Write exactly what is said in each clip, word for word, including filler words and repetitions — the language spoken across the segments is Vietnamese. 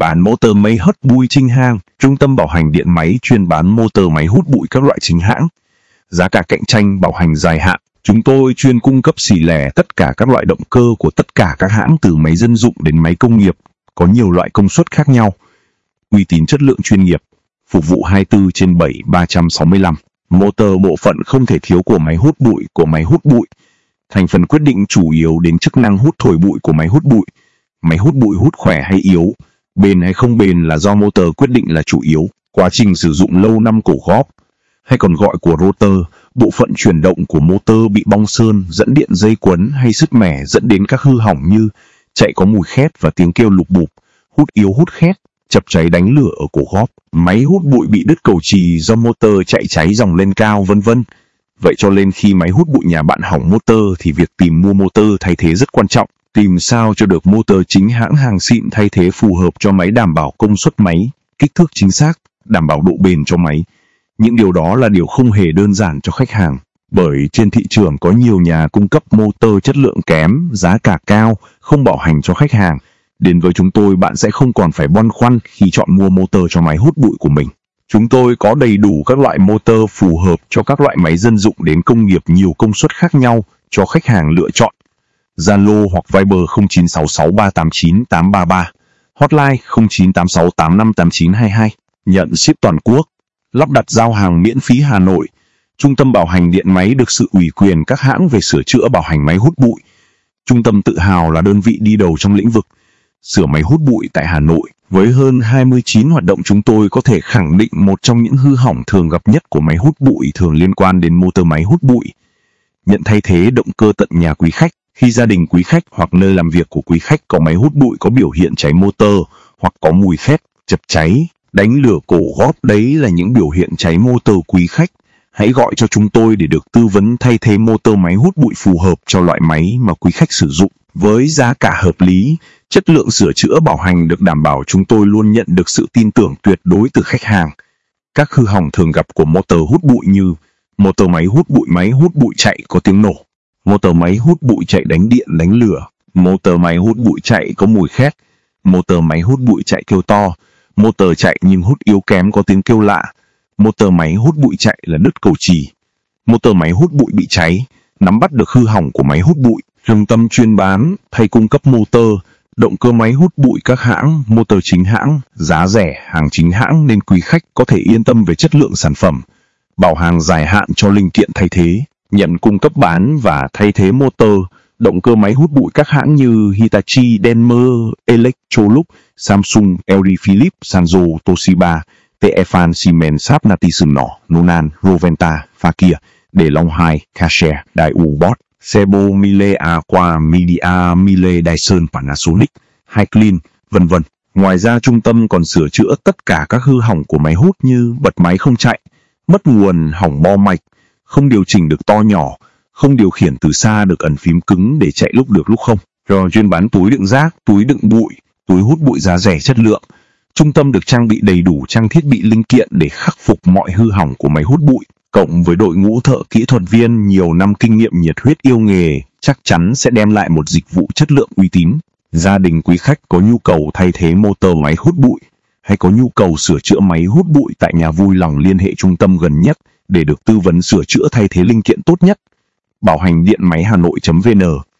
bán motor máy hút bụi chính hãng. Trung tâm bảo hành điện máy chuyên bán motor máy hút bụi các loại chính hãng. Giá cả cạnh tranh, bảo hành dài hạn. Chúng tôi chuyên cung cấp xỉ lẻ tất cả các loại động cơ của tất cả các hãng từ máy dân dụng đến máy công nghiệp, có nhiều loại công suất khác nhau. Uy tín, chất lượng, chuyên nghiệp, phục vụ hai mươi tư trên bảy ba trăm sáu mươi lăm. Motor, bộ phận không thể thiếu của máy hút bụi của máy hút bụi. Thành phần quyết định chủ yếu đến chức năng hút thổi bụi của máy hút bụi. Máy hút bụi hút khỏe hay yếu, bền hay không bền là do motor quyết định là chủ yếu. Quá trình sử dụng lâu năm cổ góp, hay còn gọi của rotor, bộ phận chuyển động của motor bị bong sơn, dẫn điện dây quấn hay sứt mẻ dẫn đến các hư hỏng như chạy có mùi khét và tiếng kêu lục bụp, hút yếu hút khét, chập cháy đánh lửa ở cổ góp, máy hút bụi bị đứt cầu chì do motor chạy cháy dòng lên cao, vân vân. Vậy cho nên khi máy hút bụi nhà bạn hỏng motor thì việc tìm mua motor thay thế rất quan trọng. Tìm sao cho được motor chính hãng hàng xịn thay thế phù hợp cho máy, đảm bảo công suất máy, kích thước chính xác, đảm bảo độ bền cho máy. Những điều đó là điều không hề đơn giản cho khách hàng, bởi trên thị trường có nhiều nhà cung cấp motor chất lượng kém, giá cả cao, không bảo hành cho khách hàng. Đến với chúng tôi, bạn sẽ không còn phải băn khoăn khi chọn mua motor cho máy hút bụi của mình. Chúng tôi có đầy đủ các loại motor phù hợp cho các loại máy dân dụng đến công nghiệp, nhiều công suất khác nhau cho khách hàng lựa chọn. Zalo hoặc Viber không chín sáu sáu ba tám chín tám ba ba, hotline không chín tám sáu tám năm tám chín hai hai, nhận ship toàn quốc, lắp đặt giao hàng miễn phí Hà Nội. Trung tâm bảo hành điện máy được sự ủy quyền các hãng về sửa chữa bảo hành máy hút bụi. Trung tâm tự hào là đơn vị đi đầu trong lĩnh vực sửa máy hút bụi tại Hà Nội. Với hơn hai mươi chín hoạt động, chúng tôi có thể khẳng định một trong những hư hỏng thường gặp nhất của máy hút bụi thường liên quan đến motor máy hút bụi. Nhận thay thế động cơ tận nhà quý khách. Khi gia đình quý khách hoặc nơi làm việc của quý khách có máy hút bụi có biểu hiện cháy motor hoặc có mùi khét, chập cháy, đánh lửa cổ góp, đấy là những biểu hiện cháy motor quý khách. Hãy gọi cho chúng tôi để được tư vấn thay thế motor máy hút bụi phù hợp cho loại máy mà quý khách sử dụng. Với giá cả hợp lý, chất lượng sửa chữa bảo hành được đảm bảo, chúng tôi luôn nhận được sự tin tưởng tuyệt đối từ khách hàng. Các hư hỏng thường gặp của motor hút bụi như motor máy hút bụi, máy hút bụi chạy có tiếng nổ, motor máy hút bụi chạy đánh điện đánh lửa, motor máy hút bụi chạy có mùi khét, motor máy hút bụi chạy kêu to, motor chạy nhưng hút yếu kém có tiếng kêu lạ, motor máy hút bụi chạy là đứt cầu chì, motor máy hút bụi bị cháy. Nắm bắt được hư hỏng của máy hút bụi, trung tâm chuyên bán thay cung cấp motor, động cơ máy hút bụi các hãng, motor chính hãng, giá rẻ, hàng chính hãng nên quý khách có thể yên tâm về chất lượng sản phẩm. Bảo hàng dài hạn cho linh kiện thay thế, nhận cung cấp bán và thay thế motor, động cơ máy hút bụi các hãng như Hitachi, Denmer, Electrolux, Samsung, lờ đê Philips, Sanyo, Toshiba, Tefal, Siemens, Sharp, Natison, Nonan, Roventa, Fakia, De Long hai, Karcher, Daewoo, Bosch, Sebo, Miele, Aqua, Media, Miele, Dyson, Panasonic, Hyclean, vân vân. Ngoài ra, trung tâm còn sửa chữa tất cả các hư hỏng của máy hút như bật máy không chạy, mất nguồn, hỏng bo mạch, không điều chỉnh được to nhỏ, không điều khiển từ xa được ấn phím cứng để chạy lúc được lúc không. Rồi chuyên bán túi đựng rác, túi đựng bụi, túi hút bụi giá rẻ chất lượng. Trung tâm được trang bị đầy đủ trang thiết bị linh kiện để khắc phục mọi hư hỏng của máy hút bụi. Cộng với đội ngũ thợ kỹ thuật viên nhiều năm kinh nghiệm, nhiệt huyết yêu nghề, chắc chắn sẽ đem lại một dịch vụ chất lượng uy tín. Gia đình quý khách có nhu cầu thay thế motor máy hút bụi hay có nhu cầu sửa chữa máy hút bụi tại nhà, vui lòng liên hệ trung tâm gần nhất để được tư vấn sửa chữa thay thế linh kiện tốt nhất. Bảo hành điện máy Hà Nội.vn.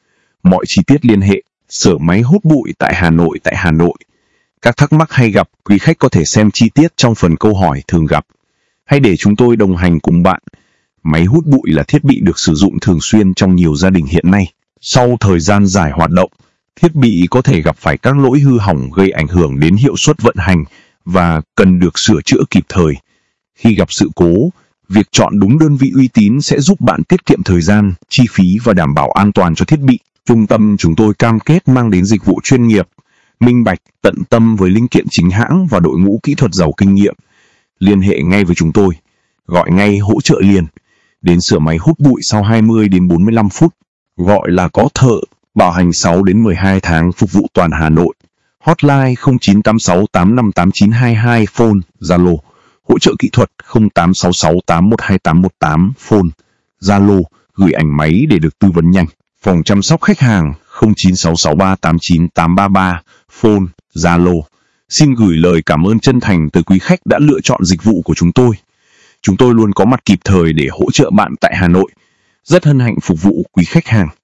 Mọi chi tiết liên hệ sửa máy hút bụi tại Hà Nội tại Hà Nội. Các thắc mắc hay gặp, quý khách có thể xem chi tiết trong phần câu hỏi thường gặp. Hãy để chúng tôi đồng hành cùng bạn. Máy hút bụi là thiết bị được sử dụng thường xuyên trong nhiều gia đình hiện nay. Sau thời gian dài hoạt động, thiết bị có thể gặp phải các lỗi hư hỏng gây ảnh hưởng đến hiệu suất vận hành và cần được sửa chữa kịp thời. Khi gặp sự cố, việc chọn đúng đơn vị uy tín sẽ giúp bạn tiết kiệm thời gian, chi phí và đảm bảo an toàn cho thiết bị. Trung tâm chúng tôi cam kết mang đến dịch vụ chuyên nghiệp, minh bạch, tận tâm với linh kiện chính hãng và đội ngũ kỹ thuật giàu kinh nghiệm. Liên hệ ngay với chúng tôi, gọi ngay hỗ trợ liền, đến sửa máy hút bụi sau hai mươi đến bốn mươi lăm phút, gọi là có thợ, bảo hành sáu đến mười hai tháng, phục vụ toàn Hà Nội. Hotline không chín tám sáu tám năm tám chín hai hai, phone, Zalo, hỗ trợ kỹ thuật không tám sáu sáu tám một hai tám một tám, phone, Zalo, gửi ảnh máy để được tư vấn nhanh. Phòng chăm sóc khách hàng không chín sáu sáu ba tám chín tám ba ba, phone, Zalo, Xin gửi lời cảm ơn chân thành tới quý khách đã lựa chọn dịch vụ của chúng tôi. Chúng tôi luôn có mặt kịp thời để hỗ trợ bạn tại Hà Nội. Rất hân hạnh phục vụ quý khách hàng.